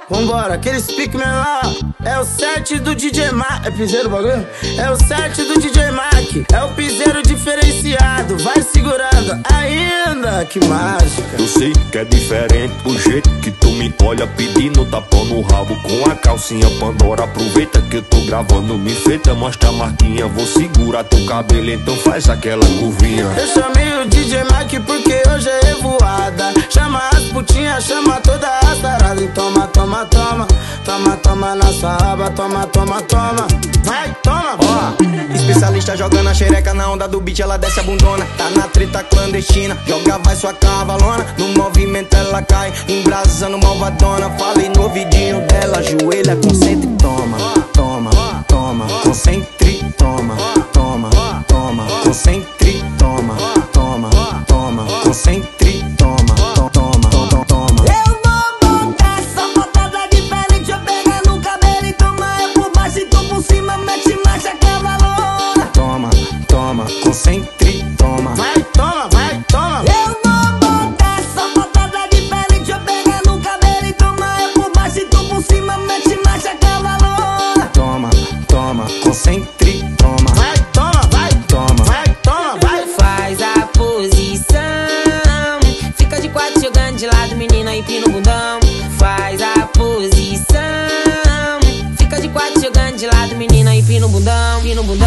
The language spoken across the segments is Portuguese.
Vambora, aquele pique menor. É o set do DJ Mac. É piseiro o bagulho? É o set do DJ Mac. É o piseiro diferenciado. Vai segurando ainda, que mágica. Eu sei que é diferente o jeito que tu me olha, pedindo tapão no rabo com a calcinha Pandora. Aproveita que eu tô gravando, me feita, mostra a marquinha. Vou segurar teu cabelo, então faz aquela curvinha. Eu chamei o DJ Mac porque hoje é revoada. Chama as putinhas, chama toda a sarada. E toma, toma, toma, toma, toma na sua aba. Toma, toma, toma, vai, toma. Ó, especialista jogando a xereca na onda do beat, ela desce a bundona. Tá na treta clandestina, joga vai sua cavalona. No movimento ela cai, embrasando malvadona. Falei no ouvidinho dela, ajoelha, concentra e toma. Toma, toma, concentre, toma. Toma, toma, concentre, toma. Toma, toma, concentre, toma. Toma, toma. Eu vou botar essa botada diferente. Eu pegar no cabelo e tomar eu por baixo e tu por cima. Mete marcha cavalona. Toma, toma, concentre, toma. Vai, toma, vai, toma. Eu vou botar essa botada diferente. Eu pegar no cabelo e tomar eu por baixo e tu por cima. Mete marcha cavalona. Toma, toma, concentre, toma. Vai, toma, vai, Toma. vai, toma, vai. Faz a posição, fica de quatro jogando de lado, menina, empina o bundão. Faz a posição, fica de quatro jogando de lado, menina, empina o bundão, empina o bundão.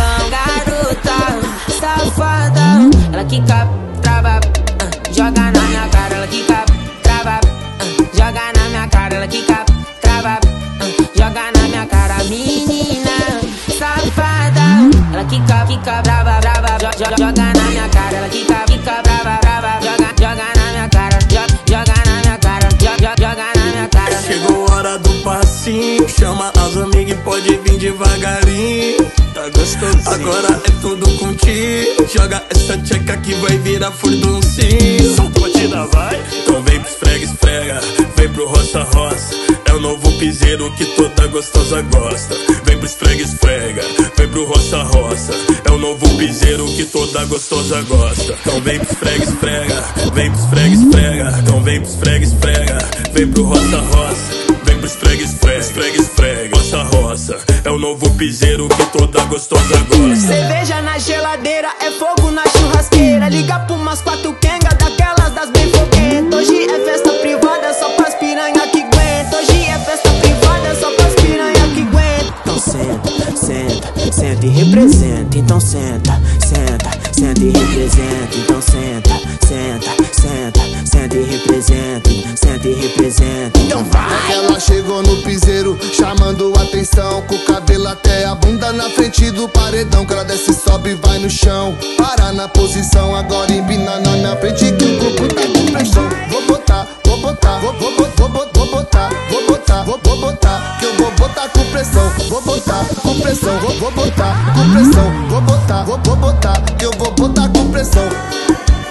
Garota safada, ela quica, trava, joga na minha cara, ela quica, trava, joga na minha cara, ela quica, trava, joga na minha cara, menina safada, ela quica, brava, brava, joga na minha cara, ela quica, brava, brava, joga na minha cara, joga na minha cara, joga na minha cara. Chegou a hora do passinho, chama as amigas e pode vir devagarinho. Tá gostoso? Agora é tudo contigo. Joga essa tcheca que vai virar furduncinho. Solta a batida, vai. Então vem pro esfrega, esfrega, vem pro roça, roça. É o novo piseiro que toda gostosa gosta. Vem pro esfrega, esfrega, vem pro roça, roça. É o novo piseiro que toda gostosa gosta. Então vem pro esfrega, esfrega, vem pro esfrega, esfrega. Então vem pro esfrega, esfrega, vem pro roça, roça. Vem pro esfrega, esfrega, esfrega, esfrega, roça, roça. É o novo piseiro que toda gostosa gosta. Cerveja na geladeira, é fogo na churrasqueira. Liga pra umas 4 quenga, daquelas das bem foguentas. Hoje é festa privada, só pras piranha que aguenta. Hoje é festa privada, só pras piranha que aguenta. Então senta, senta, senta e representa. Então senta, senta, senta e representa. Então senta, senta, senta, senta e representa. Senta e representa. Então vai! Ela chegou no piseiro, chamando atenção, com o cabelo até a bunda na frente do paredão. Que ela desce e sobe e vai no chão. Para na posição, agora empina na minha frente que o corpo tá com pressão. Vou botar, vou botar, vou botar, vou botar, vou botar, que eu vou botar com pressão. Vou botar com pressão, vou botar com pressão. Vou botar, que eu vou botar com pressão.